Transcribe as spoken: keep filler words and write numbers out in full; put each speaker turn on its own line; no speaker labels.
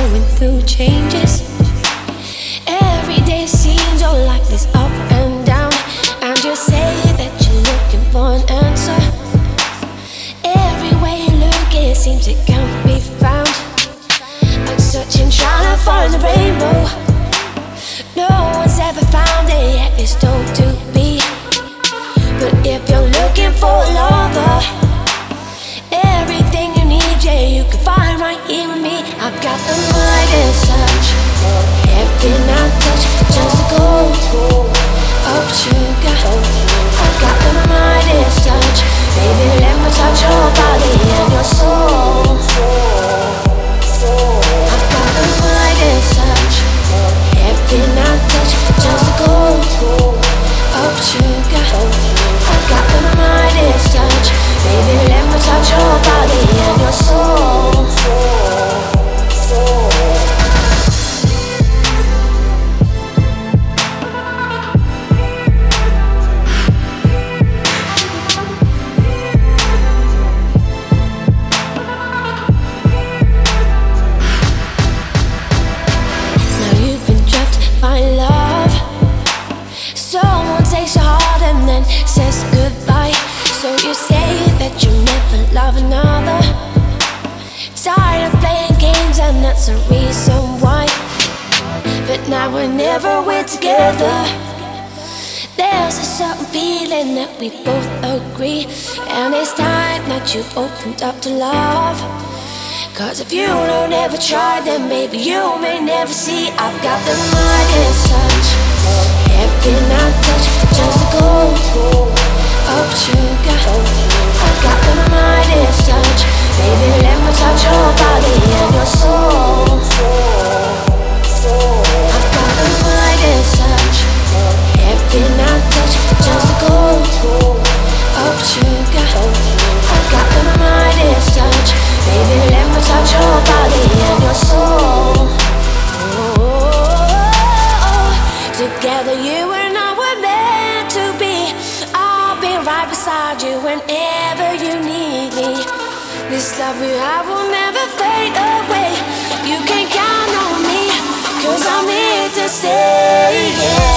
going through changes. Every day seems all like this up and down, and you say that you're looking for an answer. Everywhere you look, it seems it can't be found. I'm searching, trying to find the rainbow. No one's ever found it yet, it's told to be. But if you're looking for a lover, everything you need, yeah, you can find right here with me. I've got the Midas touch. Everything I touch turns to gold. Oh sugar, I've got the Midas touch. Baby, let me touch your body and your soul. I've got the Midas touch. Everything I touch turns to gold. Oh sugar, I've got the Midas touch. Baby, let me touch your body and your soul. Now you've been trapped by love. Someone takes your heart and then says goodbye. So you say that you never love another. Tired of playing games and that's the reason why. But now whenever we're together, there's a certain feeling that we both agree. And it's time that you've opened up to love. Cause if you don't ever try, then maybe you may never see. I've got the Midas touch. Everything I touch turns to gold. Oh sugar, I've got the Midas touch. Baby, let me touch your body and your soul. I've got the Midas touch. Everything I touch turns to gold. Oh sugar, I've got the Midas touch. Baby, let me touch your body and your soul. Oh, together you and I were meant to be. I'll be right beside you whenever you need me. This love we have will never fade away. You can count on me, cause I'm here to stay, yeah.